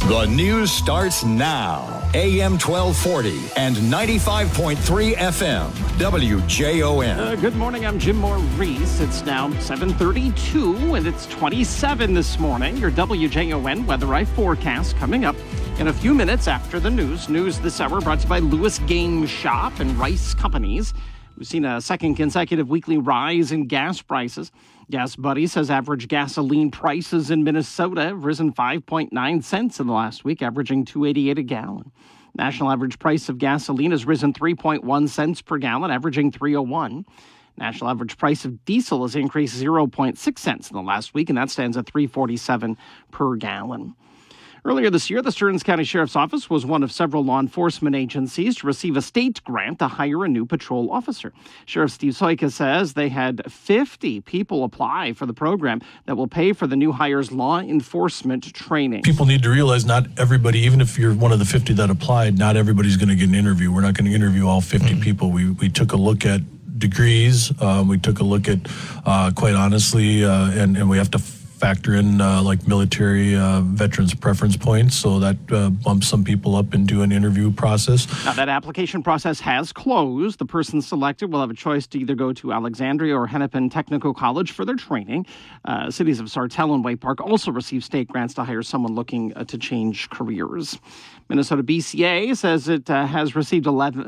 The news starts now. AM 1240 and 95.3 FM. WJON. Good morning. I'm Jim Maurice. It's now 7:32 and it's 27 this morning. Your WJON Weather Eye forecast coming up in a few minutes after the news. News this hour brought to you by Lewis Game Shop and Rice Companies. We've seen a second consecutive weekly rise in gas prices. Gas Buddy says average gasoline prices in Minnesota have risen 5.9 cents in the last week, averaging $2.88 a gallon. National average price of gasoline has risen 3.1 cents per gallon, averaging $3.01. National average price of diesel has increased 0.6 cents in the last week, and that stands at $3.47 per gallon. Earlier this year, the Stearns County Sheriff's Office was one of several law enforcement agencies to receive a state grant to hire a new patrol officer. Sheriff Steve Soika says they had 50 people apply for the program that will pay for the new hire's law enforcement training. People need to realize not everybody, even if you're one of the 50 that applied, not everybody's going to get an interview. We're not going to interview all 50 people. We took a look at degrees. We took a look at, quite honestly, and we have to factor in like military veterans preference points, so that bumps some people up into an interview process. Now, that application process has closed. The person selected will have a choice to either go to Alexandria or Hennepin Technical College for their training. Cities of Sartell and Way Park also receive state grants to hire someone looking to change careers. Minnesota BCA says it has received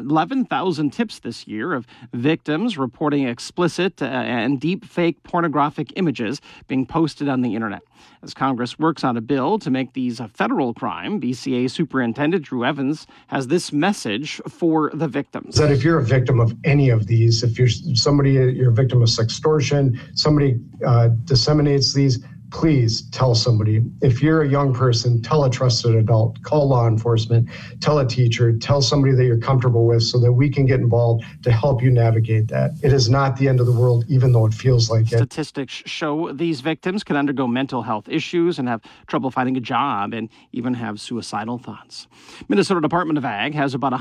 11,000 tips this year of victims reporting explicit and deep fake pornographic images being posted on the internet. As Congress works on a bill to make these a federal crime, BCA Superintendent Drew Evans has this message for the victims. That if you're a victim of any of these, if you're a victim of sextortion, somebody disseminates these, please tell somebody. If you're a young person, tell a trusted adult, call law enforcement, tell a teacher, tell somebody that you're comfortable with so that we can get involved to help you navigate that. It is not the end of the world, even though it feels like it. Statistics show these victims can undergo mental health issues and have trouble finding a job and even have suicidal thoughts. Minnesota Department of Ag has about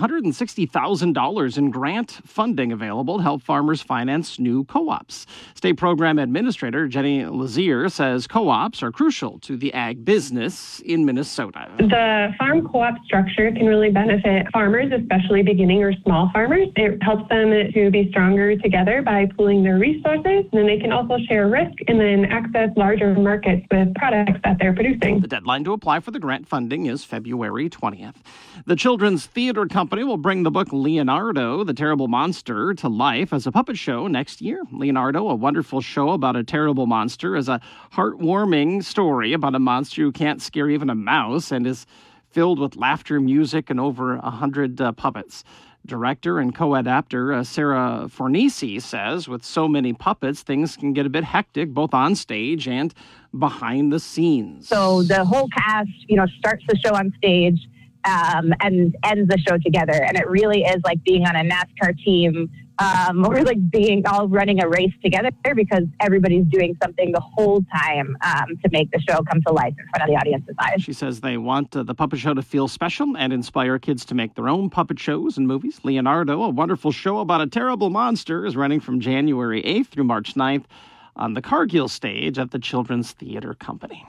$160,000 in grant funding available to help farmers finance new co-ops. State Program Administrator Jenny Lazier says co-ops are crucial to the ag business in Minnesota. The farm co-op structure can really benefit farmers, especially beginning or small farmers. It helps them to be stronger together by pooling their resources, and then they can also share risk and then access larger markets with products that they're producing. The deadline to apply for the grant funding is February 20th. The Children's Theater Company will bring the book Leonardo, the Terrible Monster, to life as a puppet show next year. Leonardo, a wonderful show about a terrible monster, is a heartwarming story about a monster who can't scare even a mouse and is filled with laughter, music, and over 100 puppets. Director and co-adapter Sarah Fornisi says with so many puppets, things can get a bit hectic, both on stage and behind the scenes. So the whole cast, starts the show on stage and ends the show together. And it really is like being on a NASCAR team. We're like being all running a race together because everybody's doing something the whole time to make the show come to life in front of the audience's eyes. She says they want the puppet show to feel special and inspire kids to make their own puppet shows and movies. Leonardo, a wonderful show about a terrible monster, is running from January 8th through March 9th on the Cargill stage at the Children's Theater Company.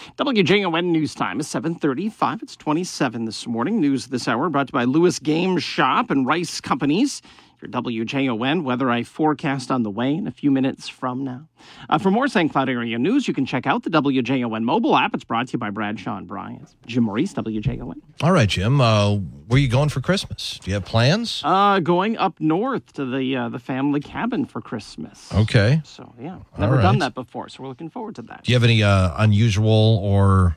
WJON News Time is 7:35. It's 27 this morning. News this hour brought to you by Lewis Game Shop and Rice Companies. Your WJON Weather Eye forecast on the way in a few minutes from now. For more St. Cloud area news, you can check out the WJON mobile app. It's brought to you by Bradshaw and Bryant. Jim Maurice, WJON. All right, Jim. Where are you going for Christmas? Do you have plans? Going up north to the family cabin for Christmas. Okay. So, yeah, never done that before, so we're looking forward to that. Do you have any unusual or,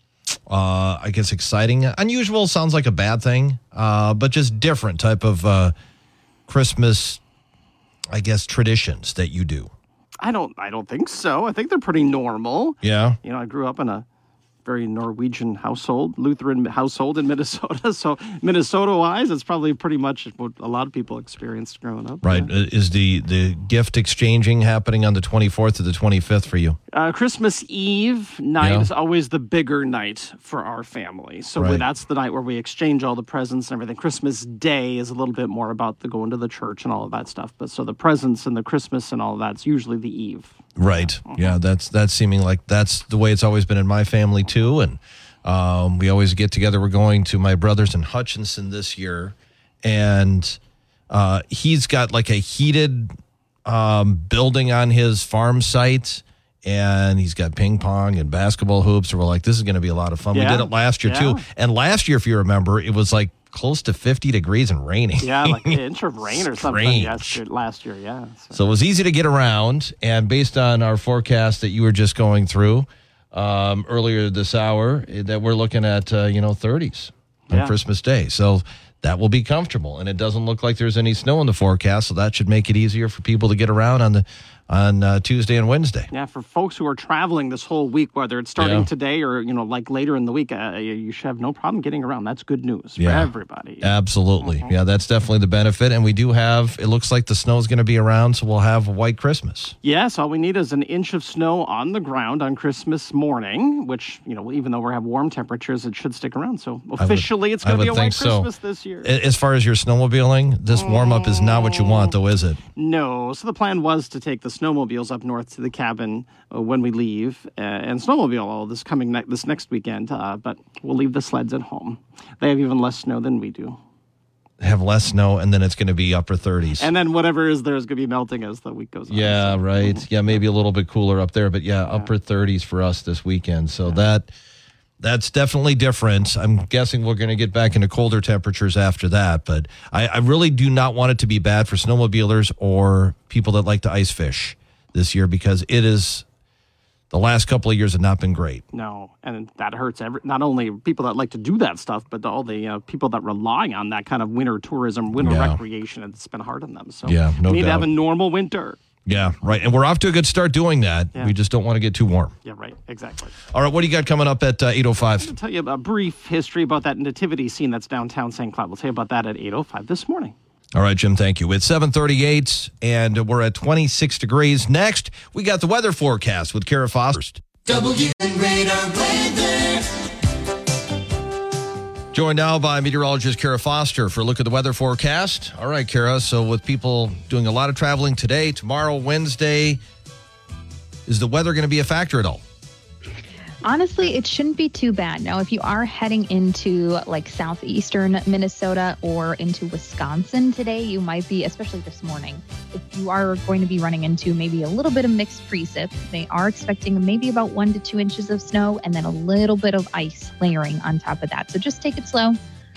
I guess, exciting? Unusual sounds like a bad thing, but just different type of Christmas, I guess, traditions that you do? I don't think so. I think they're pretty normal. Yeah. I grew up in a very Norwegian household, Lutheran household in Minnesota. So Minnesota-wise, it's probably pretty much what a lot of people experienced growing up. Right. Yeah. Is the gift exchanging happening on the 24th or the 25th for you? Christmas Eve night is always the bigger night for our family. So that's the night where we exchange all the presents and everything. Christmas Day is a little bit more about the going to the church and all of that stuff. But so the presents and the Christmas and all of that's usually the eve. Right. Yeah, that's seeming like that's the way it's always been in my family too. And We always get together. We're going to my brother's in Hutchinson this year, and he's got like a heated building on his farm site, and he's got ping pong and basketball hoops. And we're like, this is going to be a lot of fun. Yeah. We did it last year too. And last year, if you remember, it was like close to 50 degrees and raining. Yeah, like an inch of rain or something last year, yeah. So it was easy to get around, and based on our forecast that you were just going through earlier this hour, that we're looking at 30s on Christmas Day. So that will be comfortable, and it doesn't look like there's any snow in the forecast, so that should make it easier for people to get around on Tuesday and Wednesday. Yeah, for folks who are traveling this whole week, whether it's starting today or, like later in the week, you should have no problem getting around. That's good news for everybody. Absolutely. Yeah, that's definitely the benefit. And we do have, it looks like the snow is going to be around, so we'll have a white Christmas. Yes, all we need is an inch of snow on the ground on Christmas morning, which, even though we have warm temperatures, it should stick around. So officially, it's going to be a white Christmas this year. As far as your snowmobiling, this warm-up is not what you want, though, is it? No. So the plan was to take the snowmobiles up north to the cabin when we leave and snowmobile all this next weekend, but we'll leave the sleds at home. They have even less snow than we do. Have less snow, and then it's going to be upper 30s. And then whatever is there is going to be melting as the week goes on. Yeah, right. Yeah, maybe a little bit cooler up there, but upper 30s for us this weekend. So that's definitely different. I'm guessing we're going to get back into colder temperatures after that, but I really do not want it to be bad for snowmobilers or people that like to ice fish this year, because the last couple of years have not been great. No, and that hurts not only people that like to do that stuff, but all the people that rely on that kind of winter tourism, winter recreation. It's been hard on them. So we need to have a normal winter. Yeah, right. And we're off to a good start doing that. Yeah. We just don't want to get too warm. Yeah, right. Exactly. All right, what do you got coming up at 8:05? I'm going to tell you a brief history about that nativity scene that's downtown St. Cloud. We'll tell you about that at 8:05 this morning. All right, Jim, thank you. It's 7:38, and we're at 26 degrees. Next, we got the weather forecast with Kara Foster. Radar weather. Joined now by meteorologist Kara Foster for a look at the weather forecast. All right, Kara, so with people doing a lot of traveling today, tomorrow, Wednesday, is the weather going to be a factor at all? Honestly, it shouldn't be too bad. Now, if you are heading into like southeastern Minnesota or into Wisconsin today, you might be, especially this morning, if you are going to be running into maybe a little bit of mixed precip. They are expecting maybe about 1 to 2 inches of snow and then a little bit of ice layering on top of that. So just take it slow.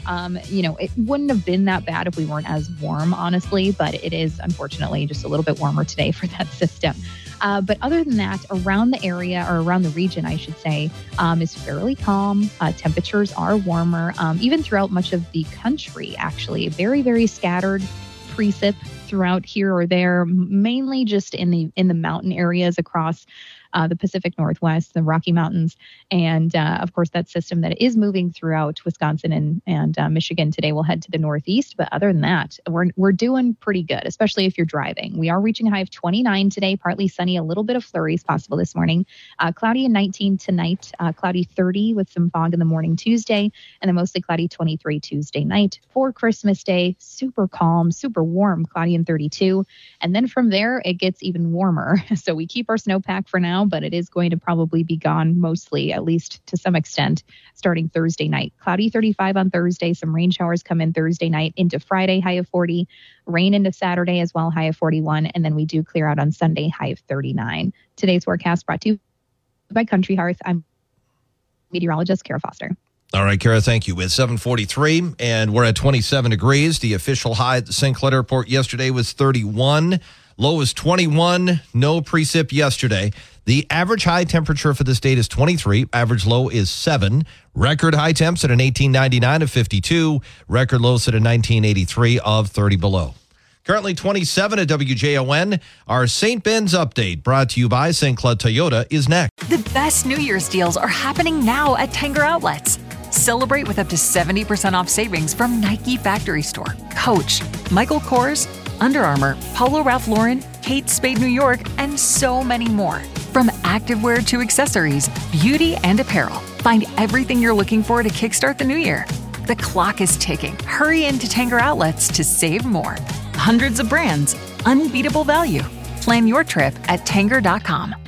It wouldn't have been that bad if we weren't as warm, honestly, but it is unfortunately just a little bit warmer today for that system. But other than that, around the area, or around the region, I should say, is fairly calm. Temperatures are warmer, even throughout much of the country, actually. Very, very scattered precip throughout here or there, mainly just in the mountain areas across the Pacific Northwest, the Rocky Mountains, and of course that system that is moving throughout Wisconsin and Michigan today will head to the northeast. But other than that, we're doing pretty good, especially if you're driving. We are reaching a high of 29 today, partly sunny, a little bit of flurries possible this morning. Cloudy and 19 tonight, cloudy 30 with some fog in the morning Tuesday, and then mostly cloudy 23 Tuesday night. For Christmas Day, super calm, super warm, cloudy and 32, and then from there it gets even warmer. So we keep our snowpack for now, but it is going to probably be gone mostly, at least to some extent, starting Thursday night. Cloudy 35 on Thursday. Some rain showers come in Thursday night into Friday, high of 40. Rain into Saturday as well, high of 41. And then we do clear out on Sunday, high of 39. Today's forecast brought to you by Country Hearth. I'm meteorologist Kara Foster. All right, Kara, thank you. It's 7:43, and we're at 27 degrees. The official high at the St. Cloud Airport yesterday was 31. Low was 21. No precip yesterday. The average high temperature for this date is 23. Average low is 7. Record high temps at an 1899 of 52. Record low set at 1983 of 30 below. Currently 27 at WJON. Our St. Ben's update, brought to you by St. Cloud Toyota, is next. The best New Year's deals are happening now at Tanger Outlets. Celebrate with up to 70% off savings from Nike Factory Store, Coach, Michael Kors, Under Armour, Polo Ralph Lauren, Kate Spade New York, and so many more. From activewear to accessories, beauty and apparel. Find everything you're looking for to kickstart the new year. The clock is ticking. Hurry into Tanger Outlets to save more. Hundreds of brands, unbeatable value. Plan your trip at Tanger.com.